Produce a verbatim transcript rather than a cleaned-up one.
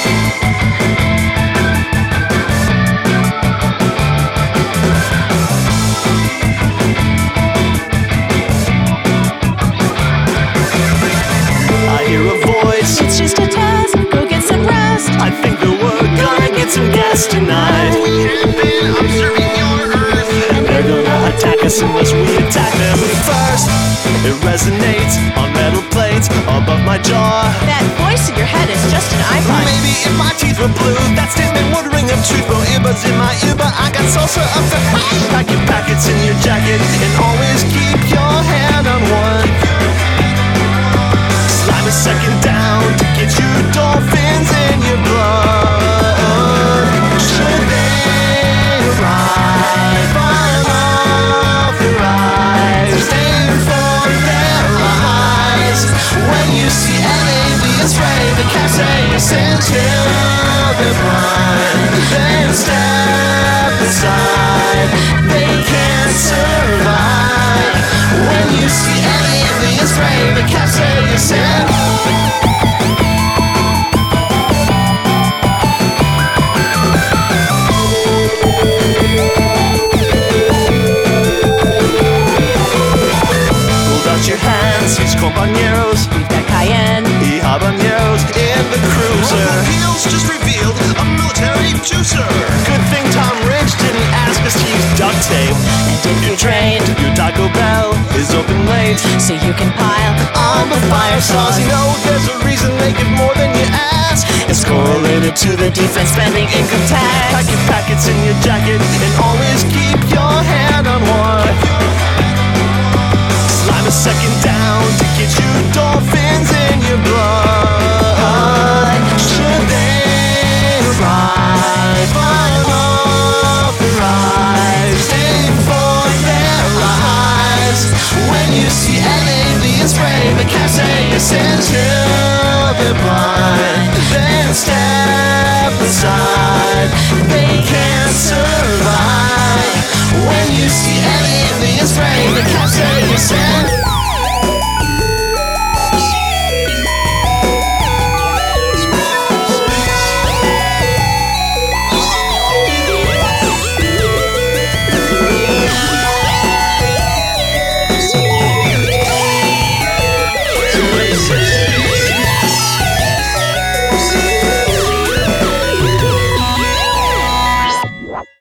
I hear a voice. It's just a test, go get some rest. I think that we're gonna get some gas tonight. We have been observing your Earth, And they're gonna attack us unless we attack them first. It resonates on metal plates above my jaw. That voice in your head is just an iPod. Maybe if my teeth were blue, that statement would ring of truth. No earbuds in my ear, but I got salsa up the Pack your packets in your jacket and always keep your hand on one. Slime a second down to get you dolphins in your blood. Should they arrive, I'm authorized. Aim for their eyes. When you see an alias ray, the cats say until they're blind. Then step aside, they can't survive. When you see an alias ray, the cats say Hold out your hands, he's compañeros. We've got Cayenne. Y habaneros in the cruiser. Heels just revealed a military juicer. Good thing Tom Rich didn't ask us to use duct tape. And if you're trained, Your Taco Bell is open late. so you can pile On the fire sauce, you know there's a reason they give more than you ask. It's correlated to the defense spending income tax. Pack your packets in your jacket and always keep your hand on one. Slime a second down to get you dolphins in your blood. Should they arrive, I'm authorized. Aim for their eyes. When you see an alias ray, the cats say until they're blind. Then step aside.